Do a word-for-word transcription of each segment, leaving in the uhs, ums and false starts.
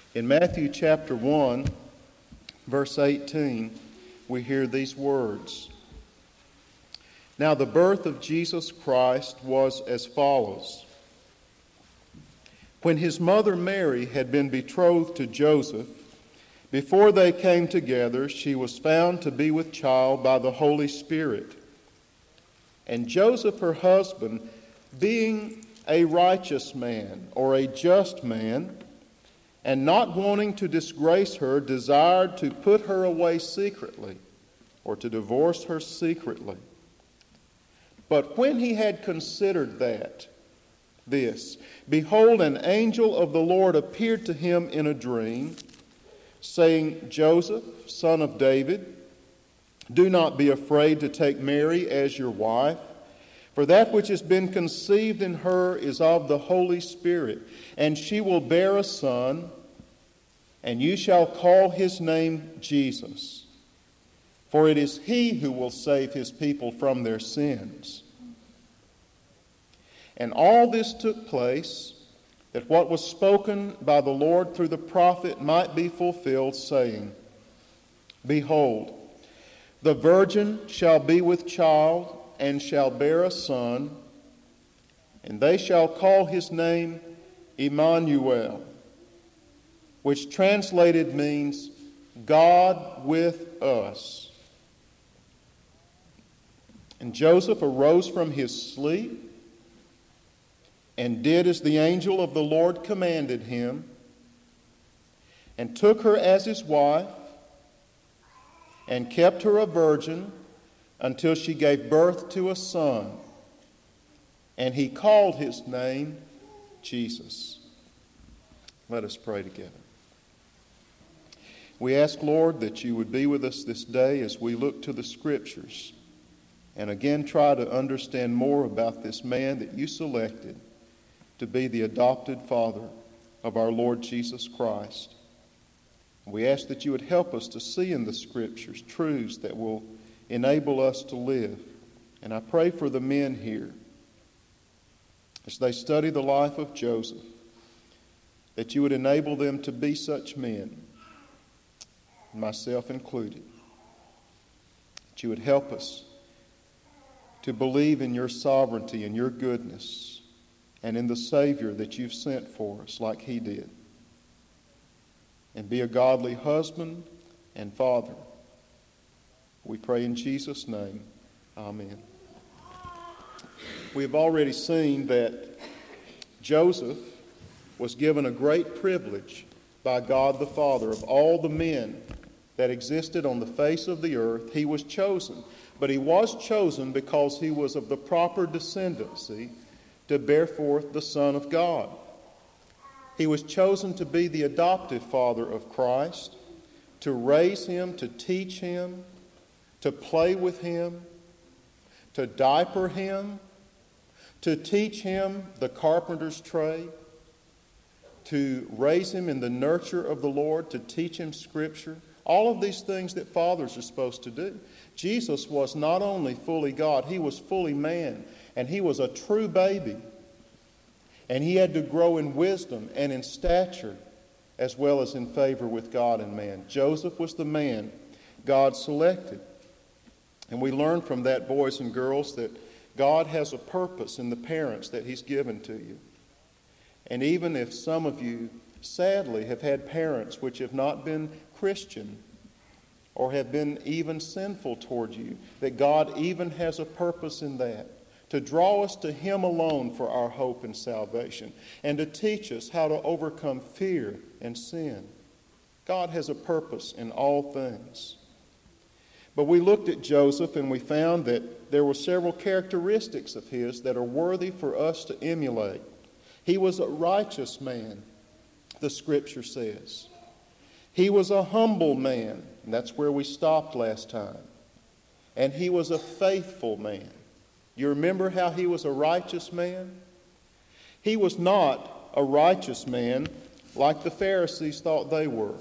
In Matthew chapter one, verse eighteen, we hear these words. Now the birth of Jesus Christ was as follows. When his mother Mary had been betrothed to Joseph, before they came together, she was found to be with child by the Holy Spirit. And Joseph, her husband, being a righteous man or a just man, and not wanting to disgrace her, desired to put her away secretly, or to divorce her secretly. But when he had considered that, this, behold, an angel of the Lord appeared to him in a dream, saying, Joseph, son of David, do not be afraid to take Mary as your wife, for that which has been conceived in her is of the Holy Spirit, and she will bear a son, and you shall call his name Jesus, for it is he who will save his people from their sins. And all this took place, that what was spoken by the Lord through the prophet might be fulfilled, saying, Behold, the virgin shall be with child, and shall bear a son, and they shall call his name Emmanuel, which translated means God with us. And Joseph arose from his sleep, and did as the angel of the Lord commanded him, and took her as his wife, and kept her a virgin until she gave birth to a son. And he called his name Jesus. Let us pray together. We ask, Lord, that you would be with us this day as we look to the Scriptures, and again try to understand more about this man that you selected to be the adopted father of our Lord Jesus Christ. We ask that you would help us to see in the Scriptures truths that will enable us to live. And I pray for the men here, as they study the life of Joseph, that you would enable them to be such men, myself included. That you would help us to believe in your sovereignty and your goodness, and in the Savior that you've sent for us like he did. And be a godly husband and father. We pray in Jesus' name. Amen. We have already seen that Joseph was given a great privilege by God the Father. Of all the men that existed on the face of the earth, he was chosen. But he was chosen because he was of the proper descendancy to bear forth the Son of God. He was chosen to be the adoptive father of Christ, to raise him, to teach him, to play with him, to diaper him, to teach him the carpenter's trade, to raise him in the nurture of the Lord, to teach him Scripture. All of these things that fathers are supposed to do. Jesus was not only fully God, he was fully man. And he was a true baby. And he had to grow in wisdom and in stature, as well as in favor with God and man. Joseph was the man God selected. And we learn from that, boys and girls, that God has a purpose in the parents that he's given to you. And even if some of you, sadly, have had parents which have not been Christian, or have been even sinful toward you, that God even has a purpose in that, to draw us to him alone for our hope and salvation, and to teach us how to overcome fear and sin. God has a purpose in all things. But we looked at Joseph and we found that there were several characteristics of his that are worthy for us to emulate. He was a righteous man, the Scripture says. He was a humble man, and that's where we stopped last time. And he was a faithful man. You remember how he was a righteous man? He was not a righteous man like the Pharisees thought they were.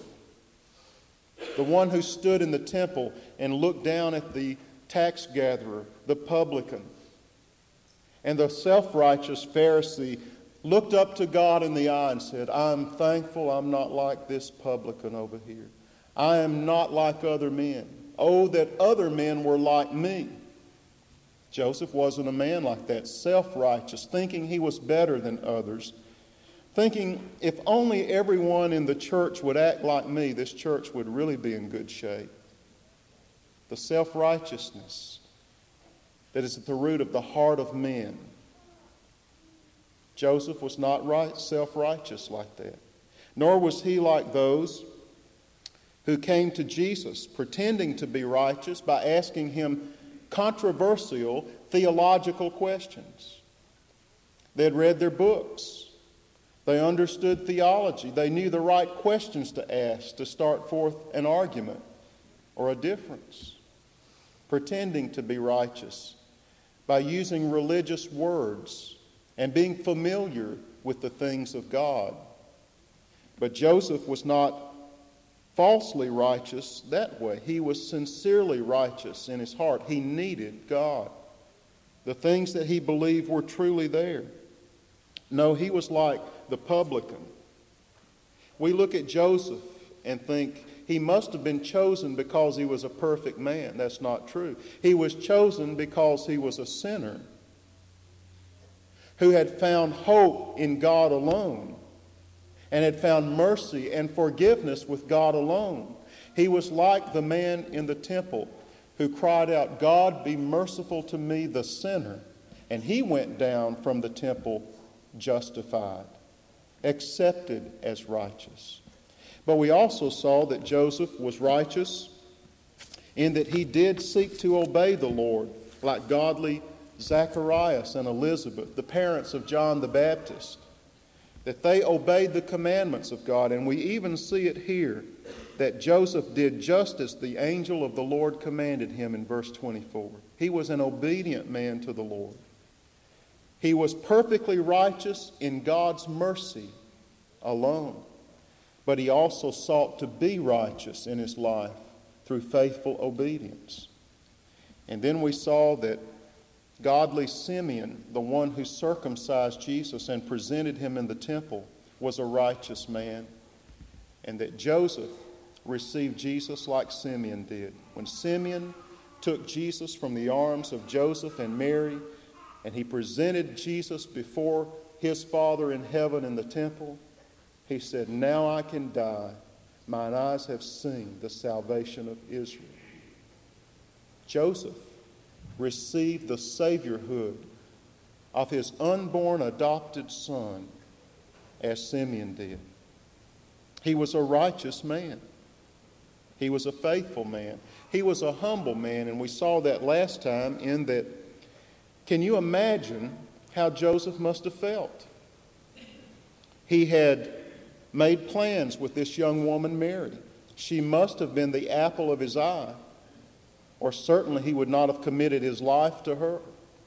The one who stood in the temple and looked down at the tax gatherer, the publican. And the self-righteous Pharisee looked up to God in the eye and said, I'm thankful I'm not like this publican over here. I am not like other men. Oh, that other men were like me. Joseph wasn't a man like that, self-righteous, thinking he was better than others, thinking if only everyone in the church would act like me, this church would really be in good shape. The self-righteousness that is at the root of the heart of men. Joseph was not right, self-righteous like that. Nor was he like those who came to Jesus pretending to be righteous by asking him controversial theological questions. They had read their books. They understood theology. They knew the right questions to ask to start forth an argument or a difference. Pretending to be righteous by using religious words and being familiar with the things of God. But Joseph was not falsely righteous that way. He was sincerely righteous in his heart. He needed God. The things that he believed were truly there. No, he was like the publican. We look at Joseph and think he must have been chosen because he was a perfect man. That's not true. He was chosen because he was a sinner who had found hope in God alone and had found mercy and forgiveness with God alone. He was like the man in the temple who cried out, God, be merciful to me, the sinner. And he went down from the temple justified, accepted as righteous. But we also saw that Joseph was righteous in that he did seek to obey the Lord, like godly Zacharias and Elizabeth, the parents of John the Baptist, that they obeyed the commandments of God. And we even see it here, that Joseph did just as the angel of the Lord commanded him in verse twenty-four. He was an obedient man to the Lord. He was perfectly righteous in God's mercy alone. But he also sought to be righteous in his life through faithful obedience. And then we saw that godly Simeon, the one who circumcised Jesus and presented him in the temple, was a righteous man. And that Joseph received Jesus like Simeon did. When Simeon took Jesus from the arms of Joseph and Mary, and he presented Jesus before his Father in heaven in the temple, he said, now I can die. Mine eyes have seen the salvation of Israel. Joseph received the saviorhood of his unborn adopted son as Simeon did. He was a righteous man. He was a faithful man. He was a humble man, and we saw that last time in that, can you imagine how Joseph must have felt? He had made plans with this young woman, Mary. She must have been the apple of his eye, or certainly he would not have committed his life to her.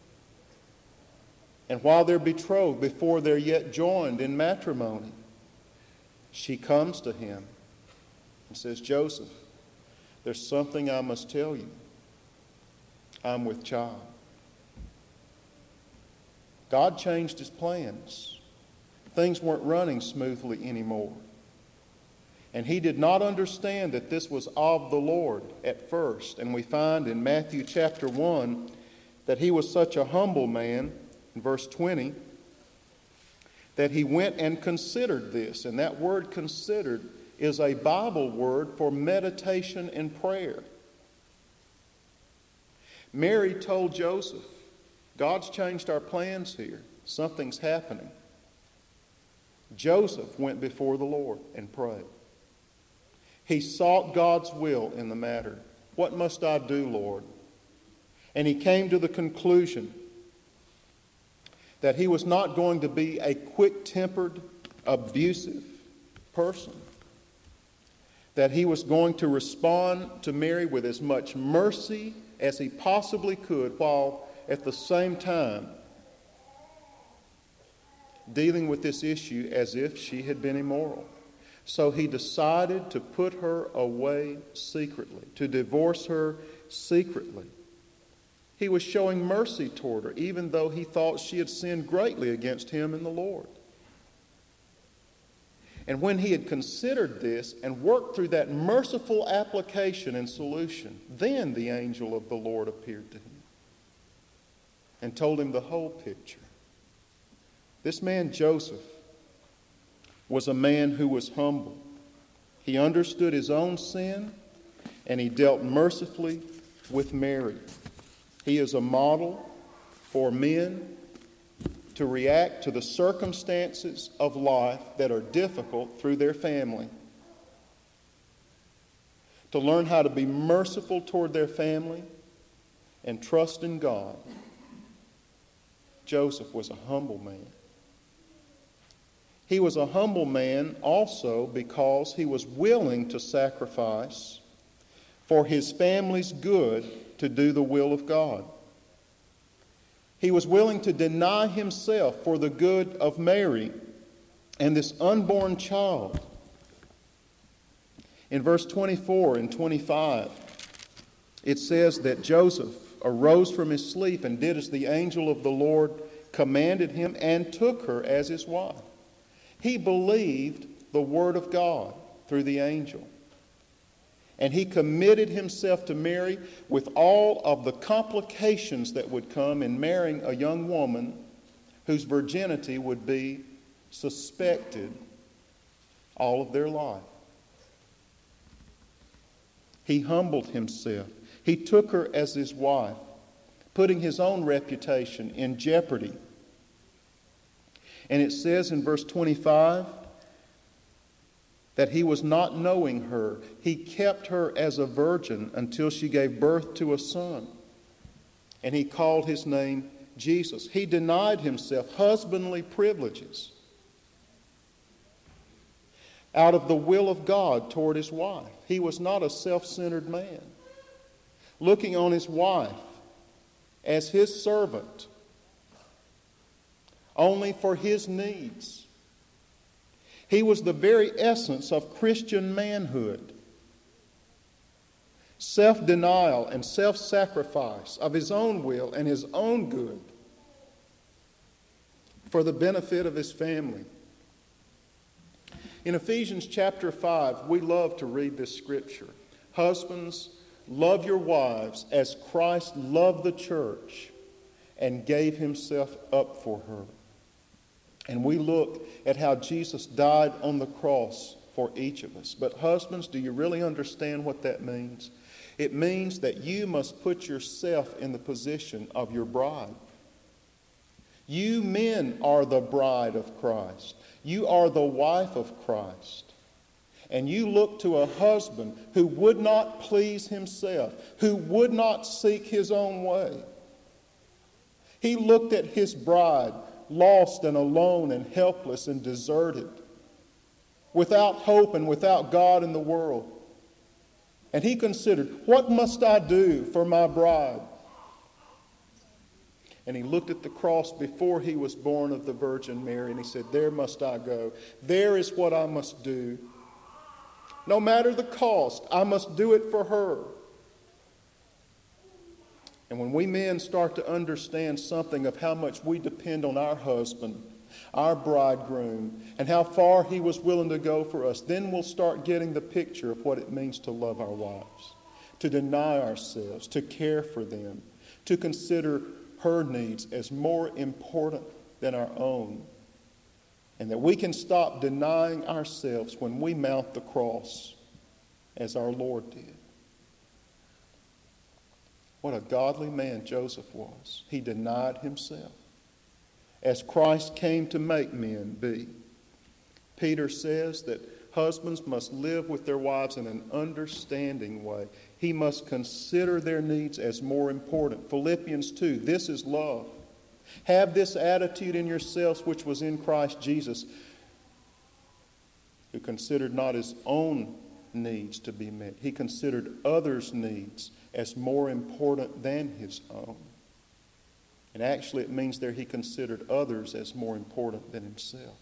And while they're betrothed, before they're yet joined in matrimony, she comes to him and says, Joseph, there's something I must tell you. I'm with child. God changed his plans. Things weren't running smoothly anymore. And he did not understand that this was of the Lord at first. And we find in Matthew chapter one that he was such a humble man, in verse twenty, that he went and considered this. And that word considered is a Bible word for meditation and prayer. Mary told Joseph, God's changed our plans here. Something's happening. Joseph went before the Lord and prayed. He sought God's will in the matter. What must I do, Lord? And he came to the conclusion that he was not going to be a quick-tempered, abusive person. That he was going to respond to Mary with as much mercy as he possibly could, while at the same time dealing with this issue as if she had been immoral. So he decided to put her away secretly, to divorce her secretly. He was showing mercy toward her, even though he thought she had sinned greatly against him and the Lord. And when he had considered this and worked through that merciful application and solution, then the angel of the Lord appeared to him and told him the whole picture. This man, Joseph, was a man who was humble. He understood his own sin, and he dealt mercifully with Mary. He is a model for men to react to the circumstances of life that are difficult through their family, to learn how to be merciful toward their family and trust in God. Joseph was a humble man. He was a humble man also because he was willing to sacrifice for his family's good to do the will of God. He was willing to deny himself for the good of Mary and this unborn child. In verse twenty-four and twenty-five, it says that Joseph arose from his sleep and did as the angel of the Lord commanded him and took her as his wife. He believed the word of God through the angel. And he committed himself to Mary with all of the complications that would come in marrying a young woman whose virginity would be suspected all of their life. He humbled himself. He took her as his wife, putting his own reputation in jeopardy. And it says in verse twenty-five that he was not knowing her. He kept her as a virgin until she gave birth to a son. And he called his name Jesus. He denied himself husbandly privileges out of the will of God toward his wife. He was not a self-centered man, looking on his wife as his servant, only for his needs. He was the very essence of Christian manhood. Self-denial and self-sacrifice of his own will and his own good for the benefit of his family. In Ephesians chapter five, we love to read this scripture. Husbands, love your wives as Christ loved the church and gave himself up for her. And we look at how Jesus died on the cross for each of us. But husbands, do you really understand what that means? It means that you must put yourself in the position of your bride. You men are the bride of Christ. You are the wife of Christ. And you look to a husband who would not please himself, who would not seek his own way. He looked at his bride, lost and alone and helpless and deserted, without hope and without God in the world. And he considered, what must I do for my bride? And he looked at the cross before he was born of the Virgin Mary, and he said, there must I go. There is what I must do. No matter the cost, I must do it for her. And when we men start to understand something of how much we depend on our husband, our bridegroom, and how far he was willing to go for us, then we'll start getting the picture of what it means to love our wives, to deny ourselves, to care for them, to consider her needs as more important than our own, and that we can stop denying ourselves when we mount the cross as our Lord did. What a godly man Joseph was. He denied himself, as Christ came to make men be. Peter says that husbands must live with their wives in an understanding way. He must consider their needs as more important. Philippians two, this is love. Have this attitude in yourselves which was in Christ Jesus, who considered not his own needs to be met. He considered others' needs as more important than his own. And actually it means there he considered others as more important than himself.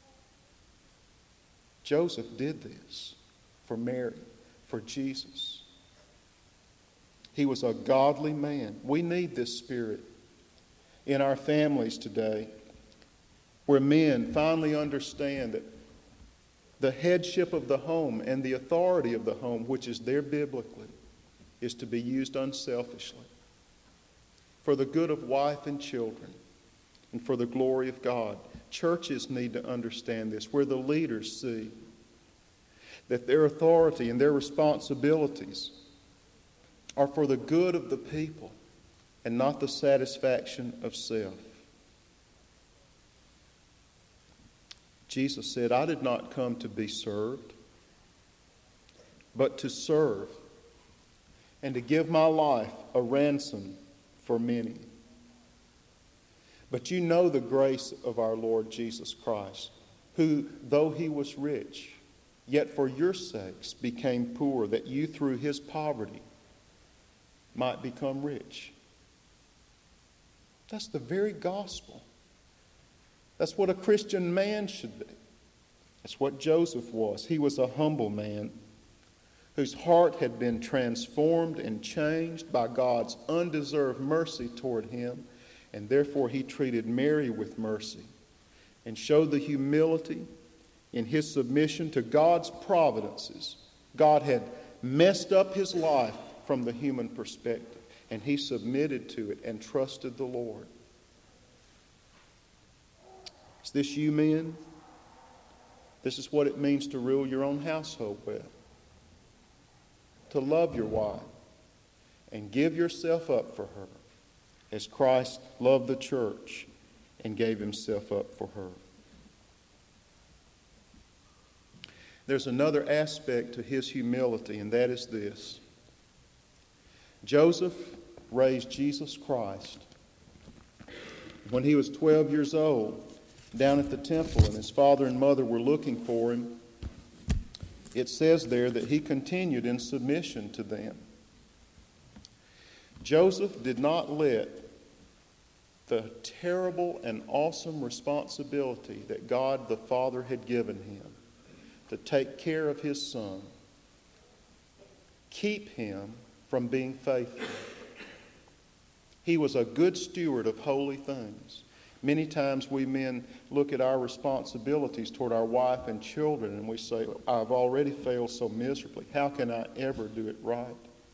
Joseph did this for Mary, for Jesus. He was a godly man. We need this spirit in our families today, where men finally understand that The headship of the home and the authority of the home, which is there biblically, is to be used unselfishly for the good of wife and children and for the glory of God. Churches need to understand this, where the leaders see that their authority and their responsibilities are for the good of the people and not the satisfaction of self. Jesus said, I did not come to be served, but to serve and to give my life a ransom for many. But you know the grace of our Lord Jesus Christ, who, though he was rich, yet for your sakes became poor, that you through his poverty might become rich. That's the very gospel. That's what a Christian man should be. That's what Joseph was. He was a humble man whose heart had been transformed and changed by God's undeserved mercy toward him, and therefore he treated Mary with mercy and showed the humility in his submission to God's providences. God had messed up his life from the human perspective, and he submitted to it and trusted the Lord. Is this you, men? This is what it means to rule your own household well. To love your wife and give yourself up for her as Christ loved the church and gave himself up for her. There's another aspect to his humility, and that is this. Joseph raised Jesus Christ when he was twelve years old down at the temple, and his father and mother were looking for him. It says there that he continued in submission to them. Joseph did not let the terrible and awesome responsibility that God the Father had given him to take care of his son keep him from being faithful. He was a good steward of holy things. Many times we men look at our responsibilities toward our wife and children and we say, I've already failed so miserably. How can I ever do it right?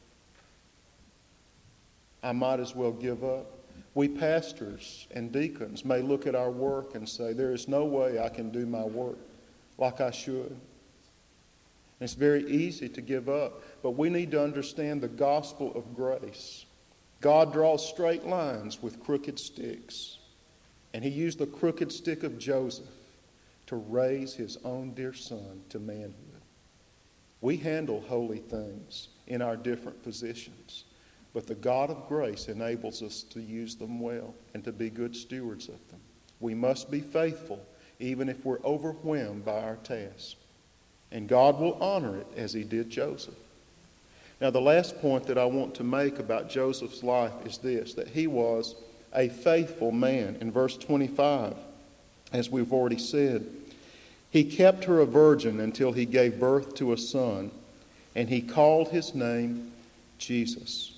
I might as well give up. We pastors and deacons may look at our work and say, there is no way I can do my work like I should. And it's very easy to give up, but we need to understand the gospel of grace. God draws straight lines with crooked sticks. And he used the crooked stick of Joseph to raise his own dear son to manhood. We handle holy things in our different positions, but the God of grace enables us to use them well and to be good stewards of them. We must be faithful even if we're overwhelmed by our task. And God will honor it as he did Joseph. Now, the last point that I want to make about Joseph's life is this, that he was a faithful man. In verse twenty-five, as we've already said, he kept her a virgin until he gave birth to a son, and he called his name Jesus.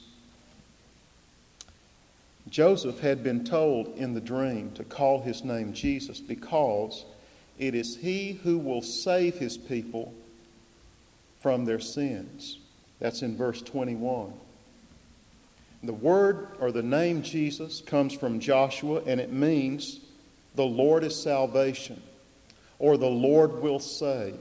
Joseph had been told in the dream to call his name Jesus because it is he who will save his people from their sins. That's in verse twenty-one. The word or the name Jesus comes from Joshua, and it means the Lord is salvation, or the Lord will save.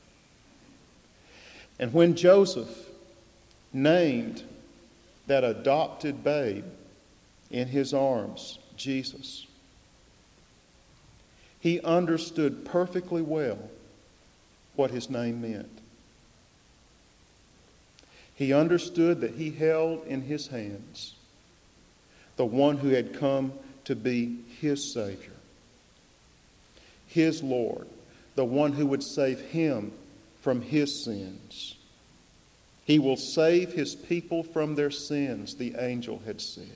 And when Joseph named that adopted babe in his arms, Jesus, he understood perfectly well what his name meant. He understood that he held in his hands the one who had come to be his Savior, his Lord, the one who would save him from his sins. He will save his people from their sins, the angel had said.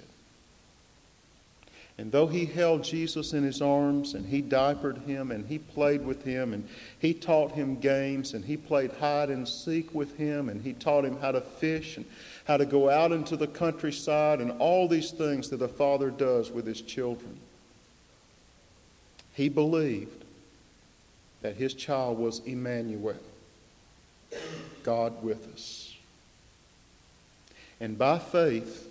And though he held Jesus in his arms and he diapered him and he played with him and he taught him games and he played hide and seek with him and he taught him how to fish and how to go out into the countryside and all these things that a father does with his children, he believed that his child was Emmanuel, God with us. And by faith,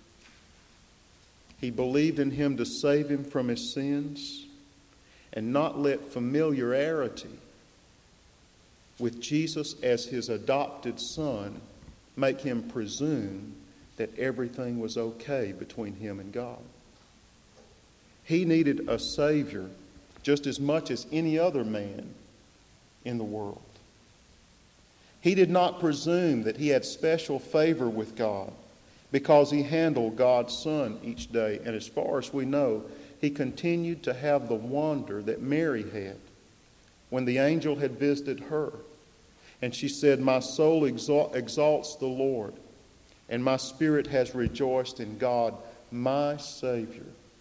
he believed in him to save him from his sins and not let familiarity with Jesus as his adopted son make him presume that everything was okay between him and God. He needed a Savior just as much as any other man in the world. He did not presume that he had special favor with God because he handled God's Son each day. And as far as we know, he continued to have the wonder that Mary had when the angel had visited her. And she said, "My soul exalt, exalts the Lord, and my spirit has rejoiced in God, my Savior."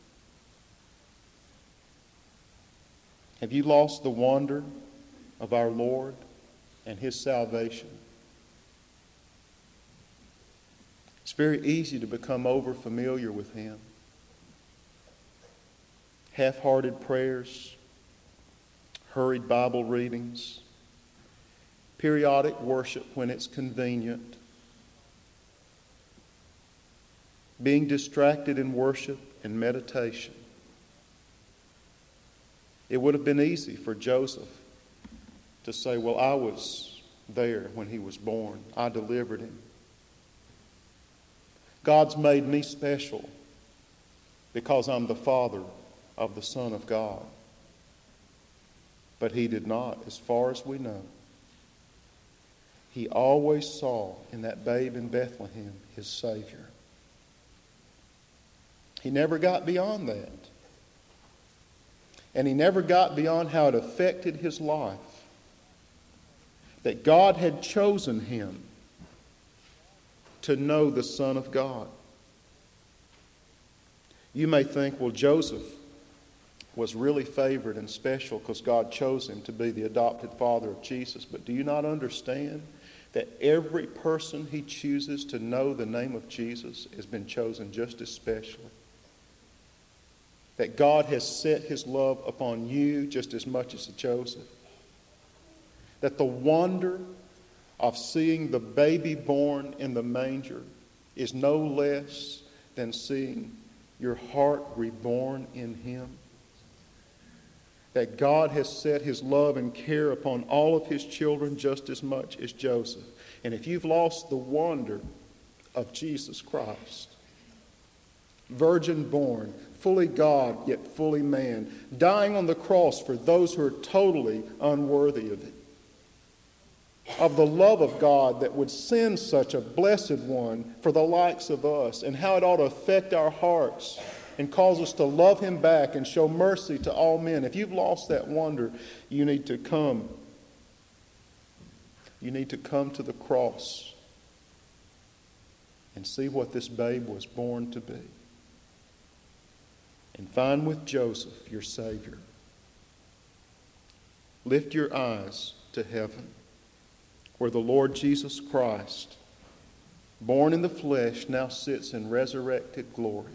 Have you lost the wonder of our Lord and his salvation? It's very easy to become over-familiar with him. Half-hearted prayers, hurried Bible readings, periodic worship when it's convenient, being distracted in worship and meditation. It would have been easy for Joseph to say, "Well, I was there when he was born. I delivered him. God's made me special because I'm the father of the Son of God." But he did not, as far as we know. He always saw in that babe in Bethlehem his Savior. He never got beyond that. And he never got beyond how it affected his life. That God had chosen him to know the Son of God. You may think, well, Joseph was really favored and special because God chose him to be the adopted father of Jesus. But do you not understand that every person he chooses to know the name of Jesus has been chosen just as specially? That God has set his love upon you just as much as Joseph. That the wonder of seeing the baby born in the manger is no less than seeing your heart reborn in him. That God has set his love and care upon all of his children just as much as Joseph. And if you've lost the wonder of Jesus Christ, virgin born, fully God, yet fully man, dying on the cross for those who are totally unworthy of it, of the love of God that would send such a blessed one for the likes of us, and how it ought to affect our hearts and cause us to love him back and show mercy to all men. If you've lost that wonder, you need to come. You need to come to the cross and see what this babe was born to be. And find with Joseph your Savior. Lift your eyes to heaven, where the Lord Jesus Christ, born in the flesh, now sits in resurrected glory.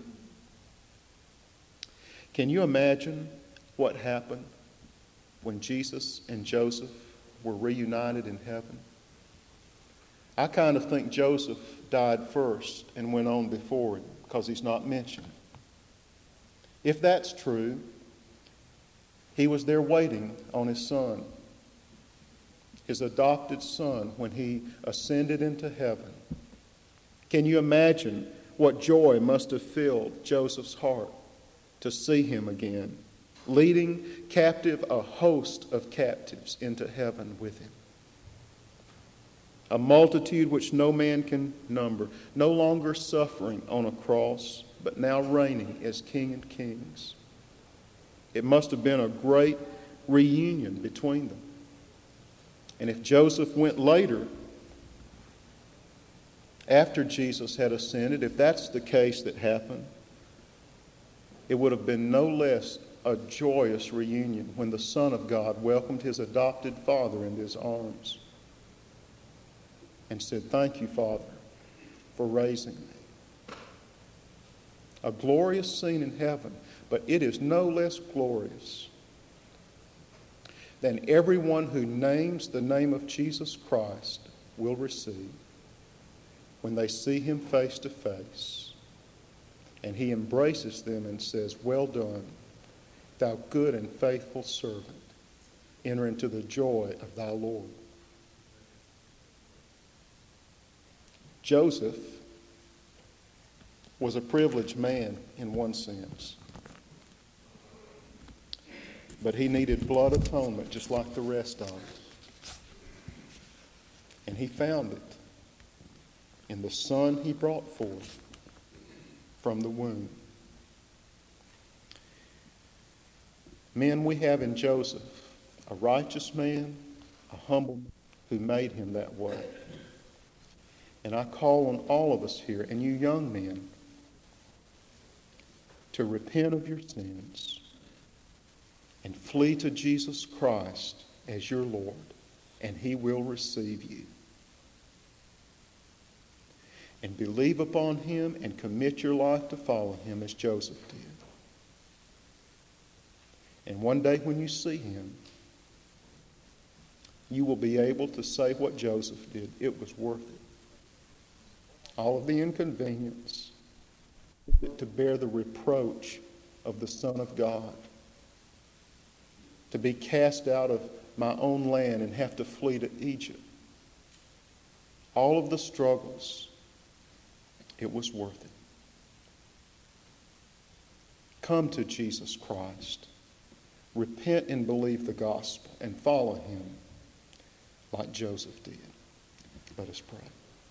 Can you imagine what happened when Jesus and Joseph were reunited in heaven? I kind of think Joseph died first and went on before him because he's not mentioned. If that's true, he was there waiting on his son, his adopted son, when he ascended into heaven. Can you imagine what joy must have filled Joseph's heart to see him again, leading captive a host of captives into heaven with him? A multitude which no man can number, no longer suffering on a cross, but now reigning as King and Kings. It must have been a great reunion between them. And if Joseph went later, after Jesus had ascended, if that's the case that happened, it would have been no less a joyous reunion when the Son of God welcomed his adopted father into his arms and said, "Thank you, Father, for raising me." A glorious scene in heaven, but it is no less glorious than everyone who names the name of Jesus Christ will receive when they see him face to face. And he embraces them and says, "Well done, thou good and faithful servant. Enter into the joy of thy Lord." Joseph was a privileged man in one sense, but he needed blood atonement just like the rest of us. And he found it in the son he brought forth from the womb. Men, we have in Joseph a righteous man, a humble man who made him that way. And I call on all of us here, and you young men, to repent of your sins and flee to Jesus Christ as your Lord, and he will receive you. And believe upon him and commit your life to follow him as Joseph did. And one day when you see him, you will be able to say what Joseph did. It was worth it. All of the inconvenience to bear the reproach of the Son of God, to be cast out of my own land and have to flee to Egypt. All of the struggles, it was worth it. Come to Jesus Christ. Repent and believe the gospel and follow him like Joseph did. Let us pray.